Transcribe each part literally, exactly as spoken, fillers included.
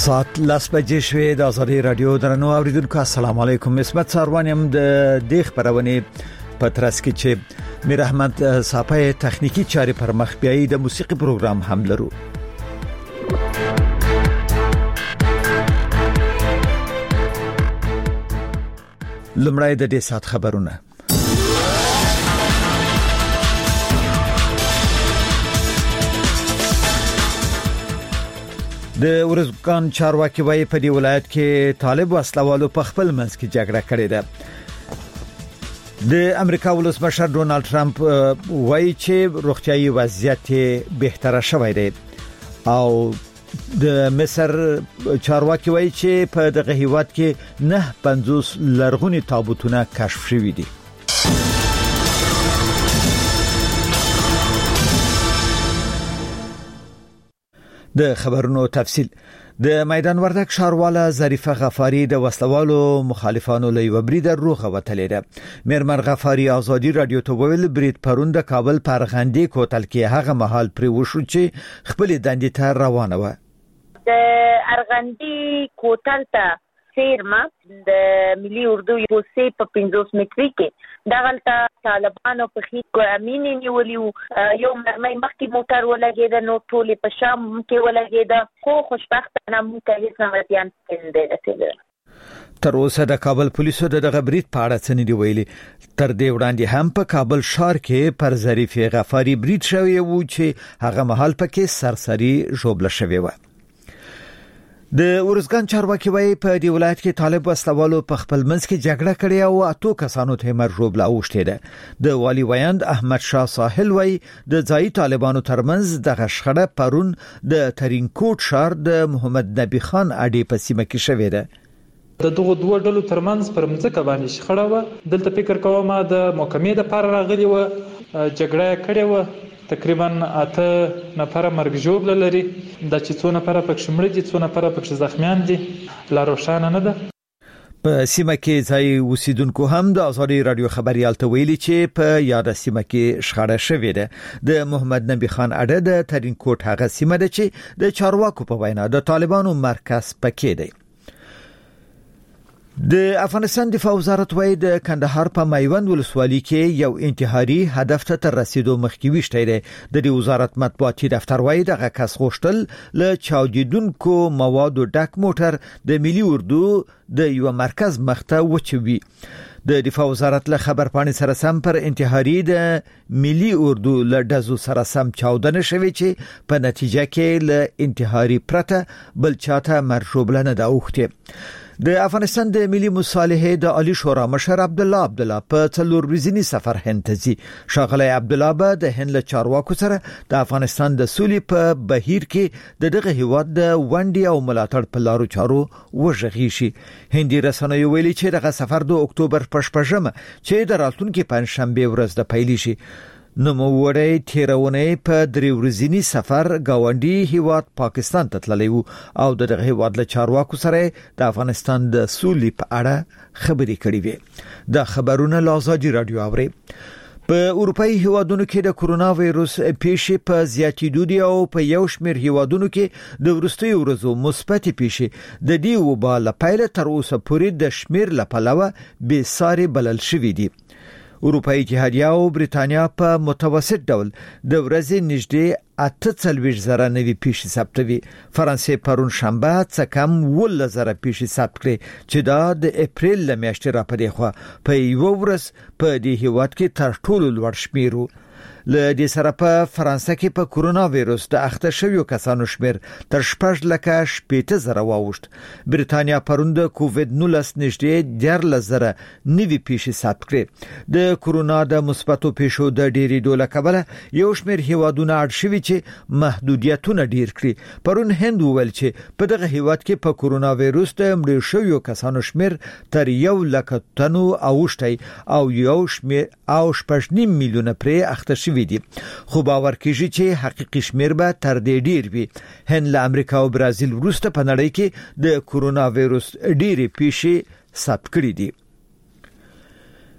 ساعت لاس بجې شوې د آزادي رادیو درنو اوریدونکو السلام علیکم. اسمت ساروان يم د دیخ پرونی پترس کې چې میر احمد صاحب تخنیکی چاري پر مخ بیاي د موسیقي پروګرام هم لرو. لمړی د دې سات خبرونه. د ورزګان چارواکي وايي په دې ولایت کې طالب وسلوالو په خپل منځ کې جګړه کړې ده. د امریکا ولسمشر ډونالد ټرمپ وايي چې روغتيایي وضعیت بهتره شوی دی او د مصر چارواکي وايي چې په دغه هیواد کې نه پنځوس لرغونی تابوتونه کشف شوي دي. د خبرونو تفصيل. د میدان وردک ښارواله ظریفه غفاری د وسلوالو مخالفانو له یو برید روغه وتلې ده. میرمن غفاری آزادي رادیو ته ویل برید پرون د کابل پرغندې کوتل کې هغه مهال پر وشو چې خپل دندې ته روانه و. د ارغندې کوتل ته سیرما د ملي اردو یو سي په پنځوس متري کې دغلته طالبانو په خېټ امینې نیولې یو مرمۍ مخکې موټر ولګېد نو ټولې په شام کې ولګېد خو خوشبختانه موږ هیڅ نمرتيان نه رسیدل. تر اوسه د کابل پولیسو دغه برید په اړه څه نه دی ویلي. تر دې وړاندې هم په کابل ښار کې پر ظریفه غفاری برید شوی و چې هغه مهال پکې سرسري ژوبله شوی و. د ورزګان چارواکي وايي په دې ولایت کې طالب وسلوالو په خپل منځ کې جګړه کړې او اتو کسانو ته مرجوب لا اوښته ده. د والی ویاند احمد شاه ساحل وايي د ځای طالبانو ترمنځ دغه شخړه پرون د ترینکوټ ښار د محمد نبی خان اډې په سیمه کې شوې ده. د دغه دوه ډلو ترمنځ پر مځکه باندې شخړه و. دلته فکر کوم د محکمې د پاره راغلی و جګړه کړې و. تقریبا اته نفر مرګ ژوبله لري. د چې څو نفر پکې مړ دي څو نفر پکې زخمیان دي لا روښانه نه ده. په سیمه کې ځای اوسیدونکو هم د آزادي رادیو خبريال ته ویلي چې په یاد سیمه کې شخړه شوې ده. د محمد نبی خان اډه د ترینکوټ هغه سیمه ده چې د چارواکو په وینا د طالبانو مرکز پکې دی. د افغانستان دفاع وزارت وايي د کندهار په میوند ولسوالۍ کې یو انتحاري هدف ته تر رسیدو مخکې وشته دی. د دې وزارت مطبوعاتي دفتر وايي دغه کس غوښتل له چاودیدونکو موادو ډک موټر د ملي اردو د یو مرکز مخته وچوي. د دفاع وزارت له خبر پاڼې سره سم پر انتحاري د ملي اردو له دزو سره سم چاودنه شوی چې په نتیجه کې له انتحاري پرته بل چاته مرجوب نه دا اوخته. د افغانستان د ملي مصالحې د عالی شورا مشر عبد الله عبد الله په څلور ورځنی سفر هند ته ځي. شاغلی عبد الله به د هند له چارواکو سره د افغانستان د سولې په بهیر کې د دغه هیواد د ونډې او ملاتړ په لارو چارو وژغي شي. هندي رسنیو ویلي چې دغه سفر د اکتوبر په شپږمه چې د راتلونکي پنځشنبه ورځ د پیل شي. نو موړی تیرونه په درې ورځنی سفر گاونډي هیواد پاکستان ته تللی وو او دغه هیواد له چارواکو سره د افغانستان د سولې په اړه خبرې کړې وې. د خبرونه لازادي رادیو اوري. په اروپאי هیوادونو کې د کورونا وایروس پیښې په زیاتېدو دي او په یو شمېر هیوادونو کې د ورستي ورځو مثبت پیښې د دې وبا له پیل تر اوسه پورې د شمېر لپاره به ساري بلل شوې دي. اروپאי اتحادیه او بریتانیا په متوسط ډول د ورځې نږدې اته څلوېښت زره نوي پیښې ثبتوي. فرانسې پرون شنبه څه کم ولس زره پیښې ثبت کړې چې دا د اپریل له میاشتې راپدې خو په یو ورځ په دې هیواد کې تر ټولو لوړ شمېر و. له دې سره په فرانسه کې په کورونا وایروس د اخته شویو کسانو شمېر تر شپږ لکه شپېته زره واوښت. بریتانیا پرون د کووډ نولس نږدې دیارلس زره نوي پیښې ثبت کړې. د کورونا د مثبتو پیښو د ډېرېدو له کبله یو شمېر هیوادونه اړ شوي چې محدودیتونه ډېر کړي. پرون هند وویل چې په دغه هیواد کې په کورونا وایروس د مړو شویو کسانو شمېر تر یو لک تنو اوښتي او یو شمېر او شپږ نیم میلیونه پرې اخته شوي دي. خو باور کیږي چې حقیقي شمېر به تر دې ډیر وي. هند له امریکا او برازیل وروسته په نړۍ کې د کورونا وایروس ډېرې پیښې ثبت کړې دي.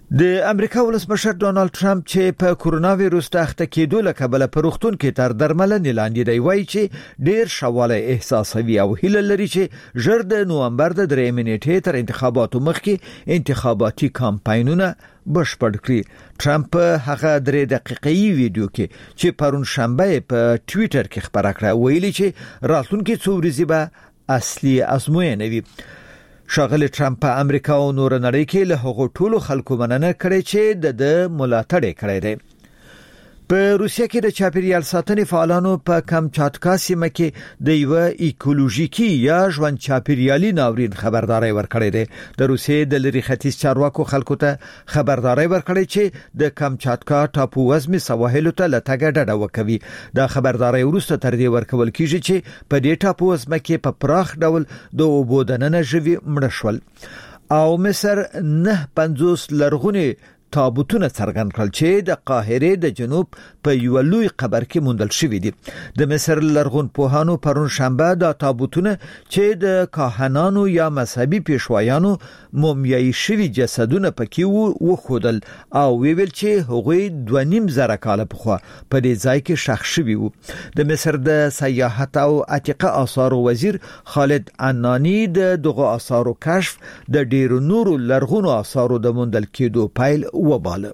د امریکا ولسمشر ډونالد ټرمپ چې په کورونا وایروس ته اخته کېدو له کبله پروختون کې تر درملنې لاندې دی وایي چې ډیر شواله احساسوي او هیله لري چې ژر د نوامبر د درېیمې نیټې تر انتخاباتو مخکې انتخاباتي کمپاینونه بشپړ کړي. ټرمپ هغه درې دقیقې ویډیو کې چې پرون شنبه په ټوئیټر کې خبره کړه ویلي چې راتلونکي څو ورځې به اصلي ازموینه وي. شاغلی ټرمپ په امریکا او نور نړۍ کې له هغو ټولو خلکو مننه کړې چې د ملاتړ کړی دی. په روسیه کې د چاپیریال ساتنې فعالانو په کامچاتکا سیمه کې د یو ایکولوژیکي یا ژوند چاپیریالي ناورین خبرداري ورکړې ده. د روسیې د لری ختیځ چارواکو خلکو ته خبرداري ورکړې چې د کامچاتکا ټاپو وزمي سواحل ته لټګه ډډه وکوي. دا خبرداري وروسته تر دې ورکول کیږي چې په دې ټاپو وزمه کې په پراخ ډول د اوبو دننه ژوي مړ شول او مصر نه پنځوس لرغونی تابوتونه څرګند کړل چې د قاهره د جنوب په یو لوی قبر کې موندل شوی دي. د مصر لرغون پوهانو پرون شنبه د تابوتونه چې د کاهنانو یا مذهبي پیشوایانو مومیایي شوی جسدونه پکې وو وخودل او ویل چې هغوی دوه نیم زره کاله پخوا په دې ځای کې ښخ شوی وو. د مصر د سیاحت او عتیقه آثار وزیر خالد عنانی د دغه آثارو کشف د ډیرو نورو لرغونو آثارو د موندل کېدو پایل وباله.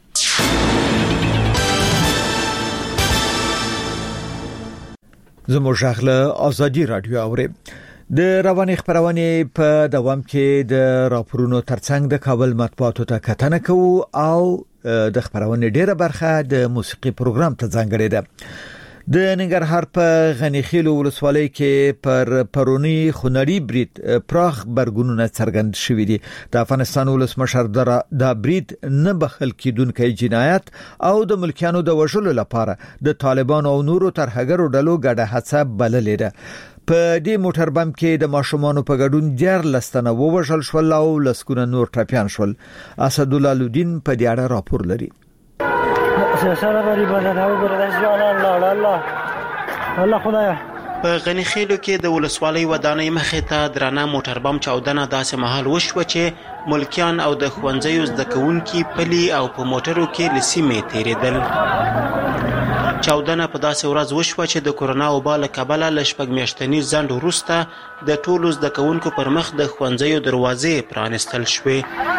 زموږ غږ ازادي رادیو اوري. د رواني خبرونه په دوام کې د راپورونو ترڅنګ د کابل مطبوعاتو ته کتنه کوو او د خبرونه ډیره برخه د موسیقي پروګرام ته ځانګړې ده. د ننګرهار په غنی خیل ولسوالۍ کې پر پرونی خنړی برید پراخ برګونونه څرګند شوې دي. د افغانستان ولسمشر د برید نه بخل کیدونکې جنایت او د ملکیانو د وژلو لپاره د طالبان او نورو ترهګرو ډلو ګډه هڅه بللې ده. په دې موټر بم کې د ماشومانو په ګډون ډیر لستنه ووژل شول او لسکونه نور ټپيان شول. اسد الله لودین په دې اړه راپور لري. په غنی خیلو کې د ولسوالۍ ودانۍ مخې ته درانه موټر بم چاودنه داسې مهال وشوه چې ملکیان او د ښوونځیو زده کوونکي پلي او په موټرو کې له سیمې تېرېدل. چاودنه په داسې ورځ وشوه چې د کورونا وبا له کبله له شپږ میاشتني ځنډ وروسته د ټولو زده کوونکو پر مخ د ښوونځیو دروازې پرانستل شوې.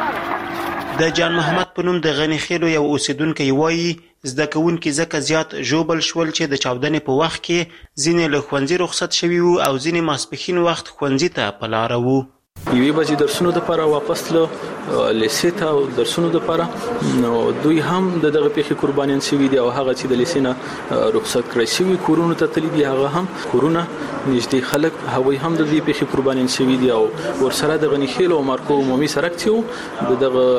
د جان محمد په نوم د غنی خیلو یو اوسیدونکی وایي زده کوونکي ځکه زیات ژوبل شول چې د چاودنې په وخت کې ځینې له ښوونځي رخصت شوي وو او ځینې ماسپښین وخت ښوونځي ته په لاره وو. یوې بجې درسونو لپاره واپس تلو لیسې ته او درسونو لپاره نو دوی هم د دغه پیښې قربانیان شوي دي او هغه چې د لیسې نه رخصت کړی شوي کورونو ته تللي دي هغه هم کورونه نږدې خلک هغوی هم د دې پیښې قربانیان شوي دي او ورسره د غنی خیل او مارکو عمومي سړک چې د دغه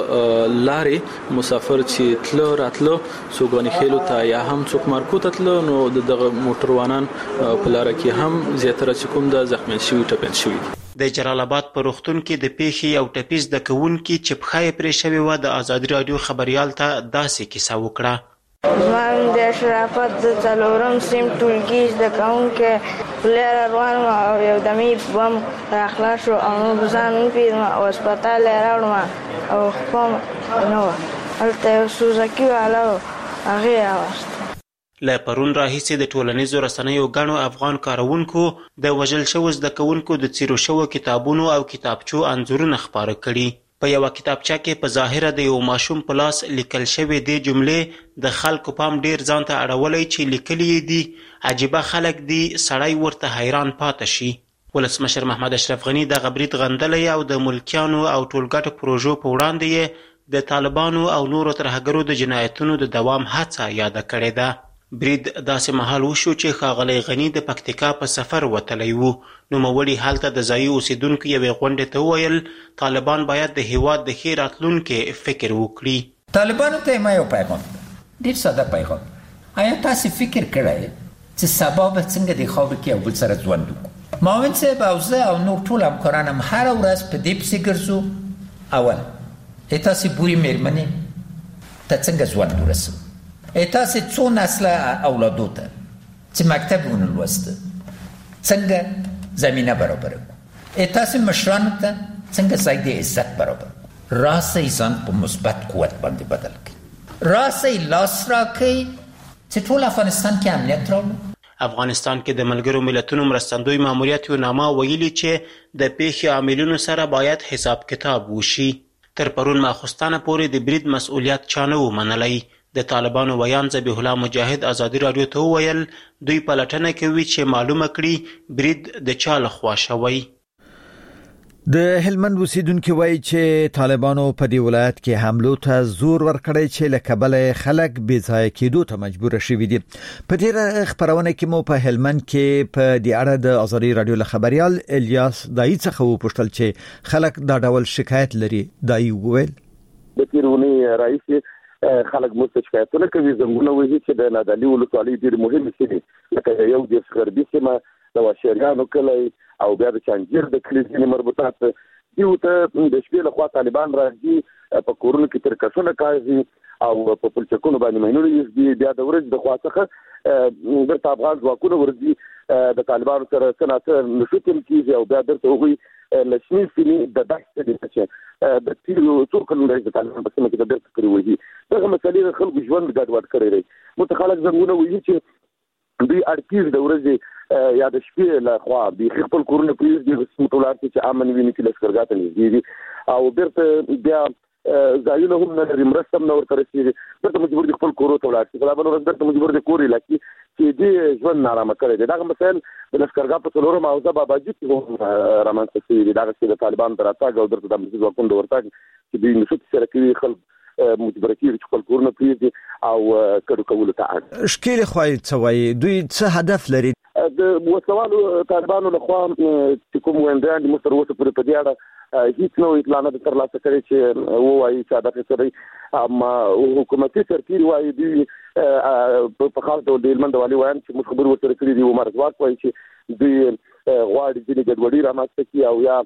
لارې مسافر چې تلو راتلو څوک غنی خیل ته یا هم څوک مارکو ته تلو نو د دغه موټروانان په لار کې هم زیاتره چې کوم د زخمیان شوي ټپیان شوي دي. د جلال آباد په روغتون کې د پیښې یو ټپیز د کوونکي چې پښه یې پرې شوې وه د ازادي راډیو خبریال ته داسې کیسه وکړه. زما د شرافت د څلورم صنف ټولګي زده کوونکی په لاره روان وم او یو دمې بم راخلاص شو او موږ ځان وپېژنم او هسپتال یې راوړم او ښه نه وه. هلته یو سوزکي والا و هغې یې راوست. له پرون راهیسې د ټولنیزو رسنیو ګڼو افغان کاروونکو د وژل شوو زده کوونکو د څیرو شوو کتابونو او کتابچو انځورونه خپاره کړي. په یوه کتابچه کې په ظاهره د یو ماشوم په لاس لیکل شوې دې جملې د خلکو پام ډیر ځان ته اړولی چې لیکلي یې دي عجیبه خلک دي سړی ورته حیران پاته شي. ولسمشر محمد اشرف غني دغه برید غندلی او د ملکیانو او ټولګټو پروژو په وړاندې یې د طالبانو او نورو ترهګرو د جنایتونو د دوام هڅه یاده کړې ده. برید داسې مهال وشو چې ښاغلی غني د پکتیکا په سفر وتلی و. نوموړي هلته د ځایي اوسیدونکو یوې غونډې ته وویل طالبان باید د هیواد د ښې راتلونکي فکر وکړي. طالبانو ته ما یو پیغام ډېر ساده پیغام. آیا تاسې فکر کړی چې سبا به څنګه د خاورې کې یو بل سره ژوند وکړو؟ معاون صاحب او زه او نور ټول همکاران هم هره ورځ په دې پسې ګرځو. اول ای تاسې بورې مېرمنې ته څنګه ژوند ورسوو؟ ای تاسې څو نسله اولادو ته چې مکتب ونه لوسته څنګه زمینه برابره کړو؟ ای تاسې مشرانو ته څنګه ځای د عزت برابر کړو؟ راسي ځان په مثبت قوت باندې بدل کړي، راسي لاس راکړي چې ټول افغانستان کې امنیت راوړي. افغانستان کې د ملګرو ملتونو مرستندوی ماموریت یو نامه ویلي چې د پیښې عاملینو سره باید حساب کتاب وشي. تر پرون ماخوستانه پورې د برید مسؤلیت چا نه و منلی. د طالبانو ویان ذبیح الله مجاهد ازادي راډیو ته وویل دوی پلټنه کوي چې معلومه کړي برید د چا لخوا شوی. د هلمند اوسیدونکو وایي چې طالبانو په دې ولایت کې حملو ته زور ورکړی چې له کبله خلک بې ځای کېدو ته مجبور شوي دي. په دې خبرونه کې مو په هلمند کې په دې اړه د ازادي راډیو له خبريال الیاس دای څخه وپوښتل چې خلک دا ډول شکایت لري. دای وویل د تیرونی رئیس خلک مو شکایتونه کوي زموږ وایي چې د نادالي ولسوالۍ ډېر مهم سیمه لکه یو د غربي سیمه د واشریانو کلی او بیا د چانجیر د کلیزې مربوطات دیو ته د شپې له خوا طالبان راځي په کورونو کې ترکشونه کوي او په پلچکونو باندې مینونه یې بیا د ورځ د خوا څخه د افغان ځواکونو ورځي د طالبانو سره سناته نشوتل کیږي او بیا درته وګړي لښنی سیمې د دښتې د چې د تیرو څو کلونو د طالبان په سیمه کې د درته کړی وږي دغه مسلې خلکو ژوند ګډوډ کړی دی. متخلک زمونه وایي چې دوی اړتیز د ورځې یا د شپې له خوا د خپل کورونه پریږدي د ټولارتي چې امن ویني چې لشکرګاه ته نږدې دي او بیرته بیا ځایونه هم نه لري، مرسته هم نه ورته رسېږي، بیرته مجبور دي خپل کورو ته ولاړ شي. په بله ورځ بیرته مجبور دي کور علاقې چې دې ژوند نارامه کړی دی. دغه مسایل د لشکرګاه په څلورم حوزه باباجي کې هم رامنځته شوي دي. دغه چې د طالبانو د راتګ او درته د امنیتي ځواکونو د ورتګ چې دوی نشوت سره کوي خلک مجبور کیږي چې خپل کورونه پریږدي او کډو کولو ته اړ. شکیل خوای څه وایي دوی څه هدف لري؟ د وسوالو طالبانو له خوا چې کوم ویندان د مستر وسه پر په دی اړه هیڅ نو اطلاع نه ترلاسه کړي چې وایي چې هدف سره اما حکومتي سرتیر وایي دی په خاص ډول د هلمند والي وایي چې موږ خبر ورسره کړی دی عمر ځواک وایي چې دوی غواړي چې د ګډوډي رامنځته کړي او یا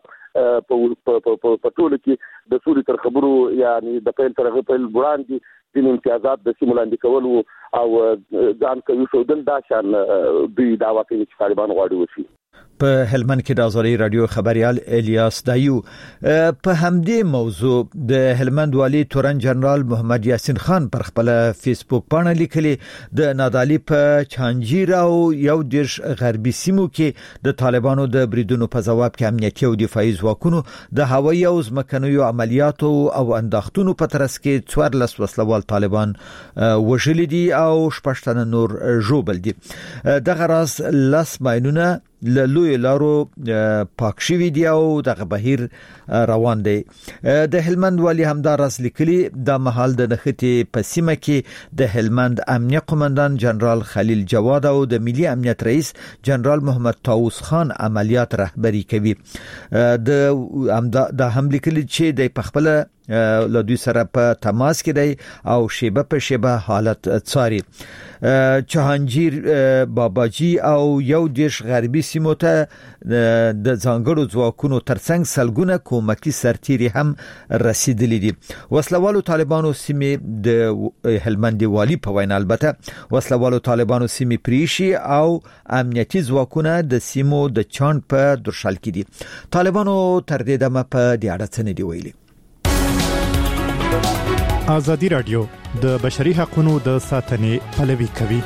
په ټولو کې د سولې تر خبرو یعنی د پیل تر پیل وړاندې د امتیازات د سیمو لاندې کول او ځان کوي شو دل دا شان دوی دا واقعي چې طالبان غواړي وشي. په هلمند کې د ازادي رادیو خبريال الیاس دایو په همدې موضوع د هلمند والی تورن جنرال محمد یاسین خان پر خپل فیسبوک باندې لیکلي د نادالی په چانجیر او یو دیش غربي سیمو کې د طالبانو د بریدونو په جواب کې امنیتي او دفاعي ځواکونو د هوایي او ځمکنیو عملیاتو او انداختونو په ترڅ کې څوارلس وسلوال طالبان وژلي دي او شپږ نور ژوبل دي. دغه راز لاس ماینونه لوی لارو پاک شوی دی او دغه بهیر روان دی. د هلمند والی همدار راس لیکلی د محل د نختی په سیمه کې د هلمند امنیه قومندان جنرال خلیل جواد او د ملي امنیت رئیس جنرال محمد طاووس خان عملیات رهبری کوي. د د هم لیکلی چې د پخپله له دوی سره په تماس کې دی او شیبه په شیبه حالت څاري. چهانجیر باباجي او یو دیش غربي سیمو ته د ځانګړو ځواکونو ترڅنګ سلګونه کومکی سرتیري هم رسیدلي دي. وسلوالو طالبانو سیمې د هلمند والی په وینا البته وسلوالو طالبانو سیمې پریشي او امنیتي ځواکونه د سیمو د چاند په درشل کې دي. طالبانو تر دې دمه په دې اړه څه نه دی ویلي. ازادي راډیو د بشري حقوقو د ساتنې پلوي کوي.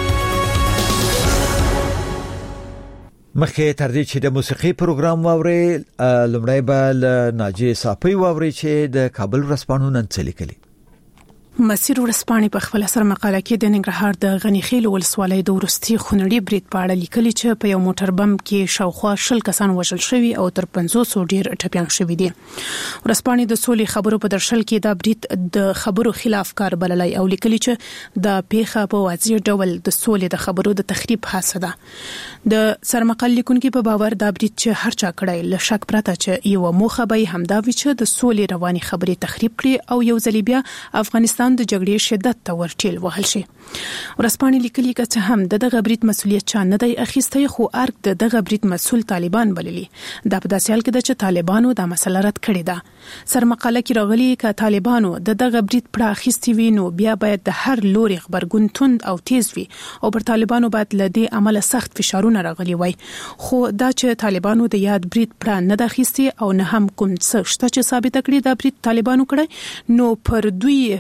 مخکې تر دې چې د موسیقي پروګرام واوري لمړی به ناجی صافي واوري چې د کابل ورځپاڼو نن څه لیکلي. مسیر ورسپانې په خپل سر مقاله کې د ننګرهار د غنیخیل ولسوالۍ د ورستي خونړي برید په اړه لیکلي چې په یو موټر بم کې شاوخوا شل کسان وژل شوي او تر پنځوس ډیر ټپيان شوي دي. ورسپانې د سولې خبرو په درشل کې دا برید د خبرو خلاف کار بللی او لیکلي چې د پیښه په واضح ډول د سولې د خبرو د تخریب حادثه ده. د سرمقال لیکونکو په باور دا برید چې هر چا کړی له شک پرته چې یو موخه به همدا وي چې د سولې رواني خبرې تخریب کړي او یو ځل بیا افغانستان افغانستان د جګړې شدت ته ورټیل وهل شي. ورسپانې لیکلي چې هم دغه برید مسولیت چا نه دی اخیستی، خو ارګ د دغه برید مسول طالبان بللي. دا په داسې حال کې ده چې طالبانو دا مسله رد کړې ده. سرمقاله کې راغلي چې طالبانو د دغه برید پر اخیستي وي نو بیا باید د هر لوري خبرګون توند او تیز وي او پر طالبانو باید له دې عمله سخت فشارونه راغلي وای. خو دا چې طالبانو د یاد برید پر نه د اخیستي او نه هم کوم څه شته چې ثابت کړي دا برید طالبانو کړی، نو پر دوی